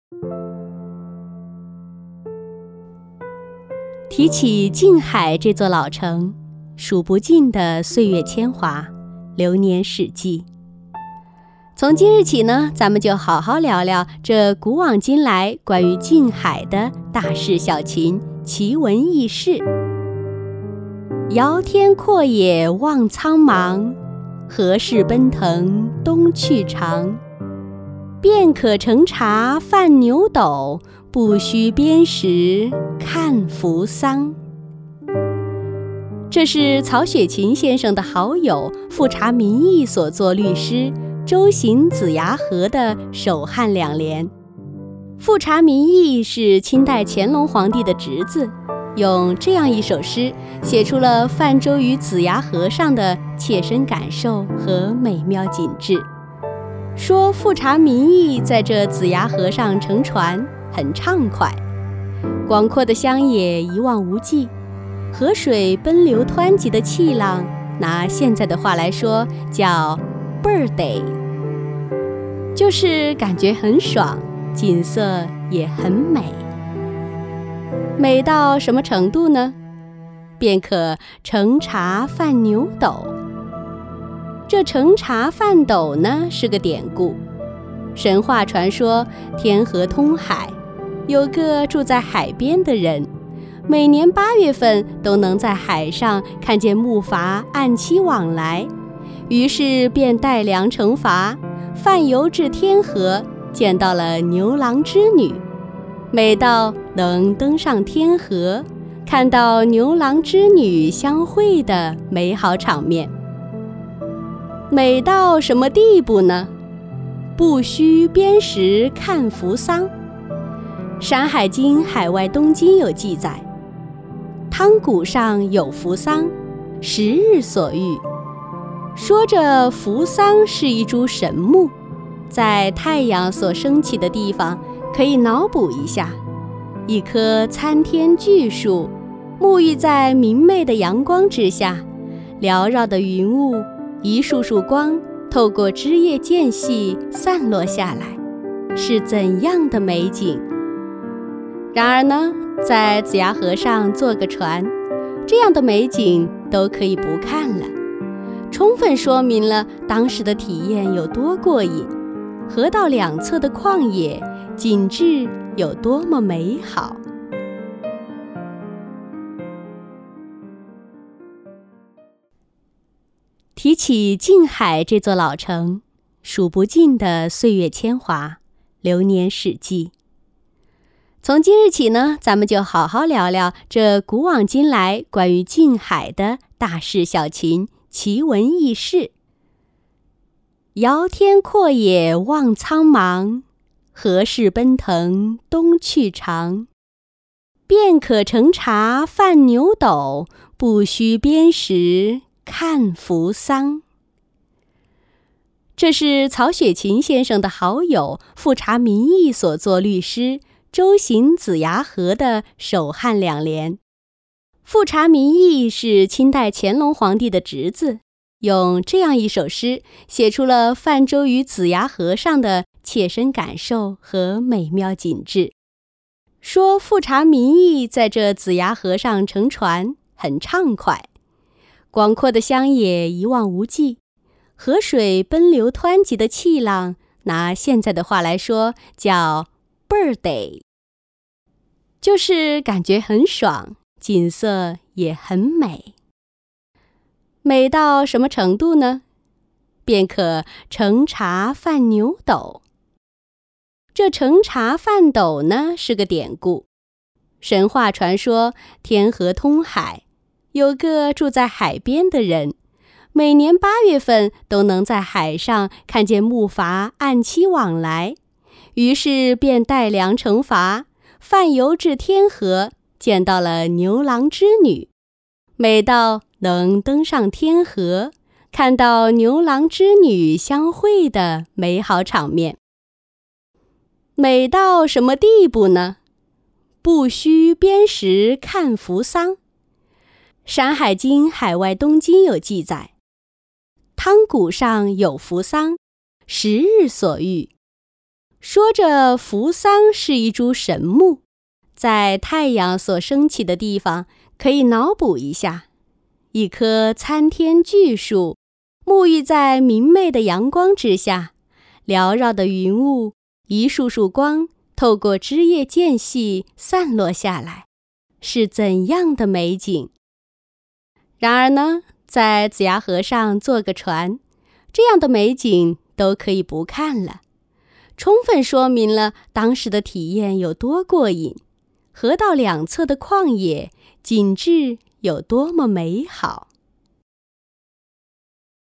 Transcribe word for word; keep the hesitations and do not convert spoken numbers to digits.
提起静海这座老城，数不尽的岁月铅华，流年史迹。从今日起呢，咱们就好好聊聊这古往今来关于静海的大事小情、奇闻异事。遥天阔野望苍茫，何事奔腾东去长。便可乘茶泛牛斗，不须砭石看扶桑。这是曹雪芹先生的好友富察民意所作律诗周行子牙河的首汉两联。富察民意是清代乾隆皇帝的侄子，用这样一首诗写出了泛舟于子牙河上的切身感受和美妙景致。说富察民意在这子牙河上乘船很畅快，广阔的乡野一望无际，河水奔流湍急的气浪，拿现在的话来说叫倍儿得，就是感觉很爽，景色也很美。美到什么程度呢？便可乘茶泛牛斗。这乘茶泛斗呢是个典故。神话传说天河通海，有个住在海边的人，每年八月份都能在海上看见木筏按期往来，于是便带粮乘筏，泛游至天河，见到了牛郎织女。每到能登上天河，看到牛郎织女相会的美好场面。美到什么地步呢？不须砭石看扶桑。《山海经·海外东经》有记载，汤谷上有扶桑，十日所遇。说着扶桑是一株神木，在太阳所升起的地方，可以脑补一下，一棵参天巨树，沐浴在明媚的阳光之下，缭绕的云雾一束束光透过枝叶间隙散落下来，是怎样的美景。然而呢，在子牙河上坐个船，这样的美景都可以不看了，充分说明了当时的体验有多过瘾，河道两侧的旷野景致有多么美好。提起静海这座老城，数不尽的岁月铅华，流年史迹。从今日起呢，咱们就好好聊聊这古往今来关于静海的大事小情、奇闻异事。遥天阔野望苍茫，何事奔腾东去长。便可乘茶泛牛斗，不须砭石看扶桑。这是曹雪芹先生的好友富察民意所作律诗周行子牙河的首汉两联。富察民意是清代乾隆皇帝的侄子，用这样一首诗写出了泛舟于子牙河上的切身感受和美妙景致。说富察民意在这子牙河上乘船很畅快，广阔的乡野一望无际，河水奔流湍急的气浪，拿现在的话来说叫倍儿得，就是感觉很爽，景色也很美。美到什么程度呢？便可乘茶泛牛斗。这乘茶泛斗呢是个典故。神话传说天河通海，有个住在海边的人，每年八月份都能在海上看见木筏按期往来，于是便带粮乘筏，泛游至天河，见到了牛郎织女。每到能登上天河，看到牛郎织女相会的美好场面。美到什么地步呢？不须砭石看扶桑。《山海经·海外东经》有记载，汤谷上有扶桑，十日所遇。 说着扶桑是一株神木，在太阳所升起的地方，可以脑补一下，一棵参天巨树，沐浴在明媚的阳光之下，缭绕的云雾，一束束光透过枝叶间隙散落下来，是怎样的美景。然而呢，在子牙河上坐个船，这样的美景都可以不看了，充分说明了当时的体验有多过瘾，河道两侧的旷野景致有多么美好。